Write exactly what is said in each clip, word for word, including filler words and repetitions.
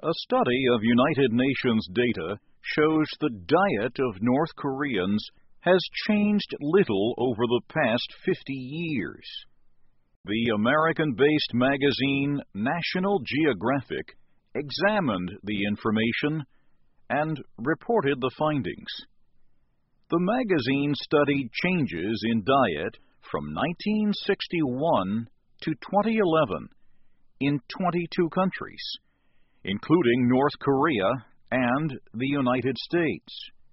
A study of United Nations data shows the diet of North Koreans has changed little over the past fifty years. The American-based magazine National Geographic examined the information and reported the findings. The magazine studied changes in diet from nineteen sixty-one to twenty eleven in twenty-two countries, including North Korea and the United States.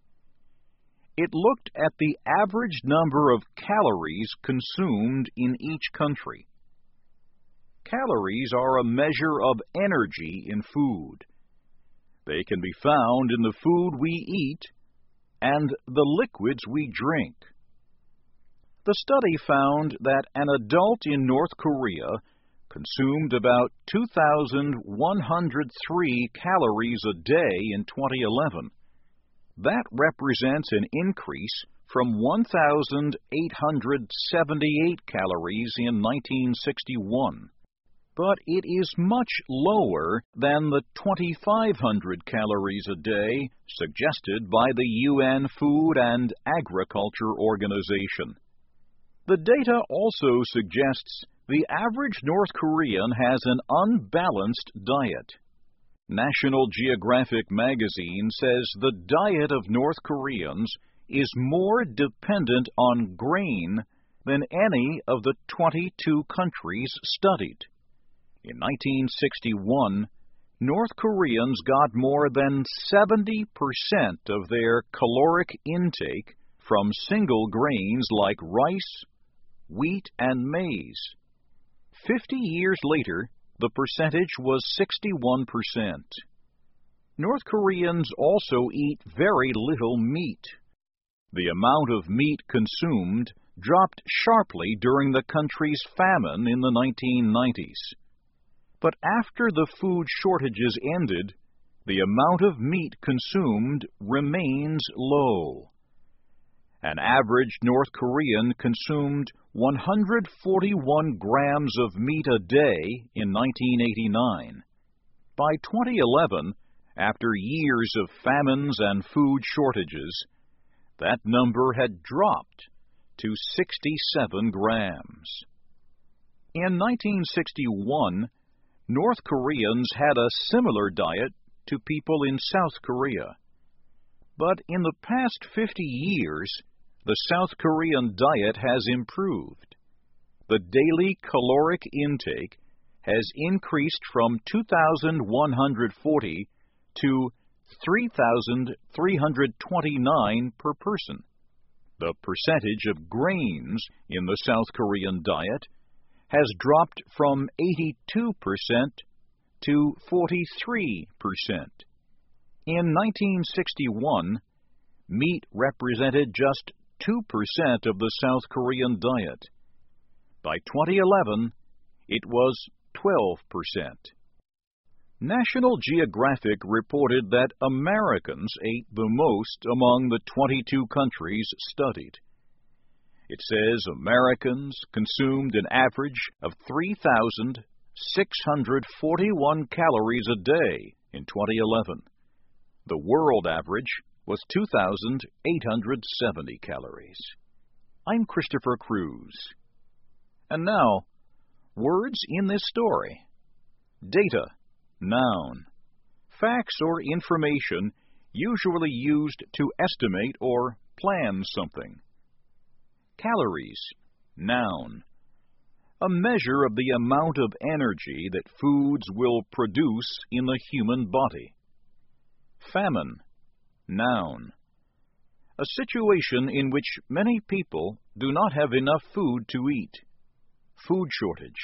It looked at the average number of calories consumed in each country. Calories are a measure of energy in food. They can be found in the food we eat and the liquids we drink. The study found that an adult in North Korea consumed about two thousand one hundred three calories a day in twenty eleven. That represents an increase from one thousand eight hundred seventy-eight calories in nineteen sixty-one. But it is much lower than the twenty-five hundred calories a day suggested by the U N Food and Agriculture Organization. The data also suggests the average North Korean has an unbalanced diet. National Geographic magazine says the diet of North Koreans is more dependent on grain than any of the twenty-two countries studied. In nineteen sixty-one, North Koreans got more than seventy percent of their caloric intake from single grains like rice, wheat, and maize. Fifty years later, the percentage was sixty-one percent. North Koreans also eat very little meat. The amount of meat consumed dropped sharply during the country's famine in the nineteen nineties. But after the food shortages ended, the amount of meat consumed remains low. An average North Korean consumed one hundred forty-one grams of meat a day in nineteen eighty-nine. By twenty eleven, after years of famines and food shortages, that number had dropped to sixty-seven grams. In nineteen sixty-one, North Koreans had a similar diet to people in South Korea. But in the past fifty years, the South Korean diet has improved. The daily caloric intake has increased from two thousand one hundred forty to three thousand three hundred twenty-nine per person. The percentage of grains in the South Korean diet has dropped from eighty-two percent to forty-three percent. In nineteen sixty-one, meat represented just two percent of the South Korean diet. By twenty eleven, it was twelve percent. National Geographic reported that Americans ate the most among the twenty-two countries studied. It says Americans consumed an average of three thousand six hundred forty-one calories a day in twenty eleven. The world average was two thousand eight hundred seventy calories. I'm Christopher Cruz. And now, words in this story. Data, noun. Facts or information usually used to estimate or plan something. Calories, noun. A measure of the amount of energy that foods will produce in the human body. Famine, noun. A situation in which many people do not have enough food to eat. Food shortage.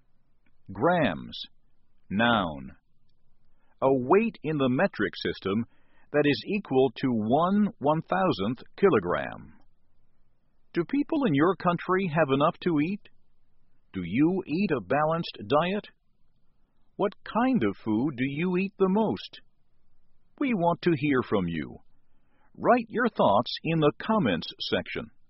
Grams, noun. A weight in the metric system that is equal to one one-thousandth kilogram. Do people in your country have enough to eat? Do you eat a balanced diet? What kind of food do you eat the most? We want to hear from you. Write your thoughts in the comments section.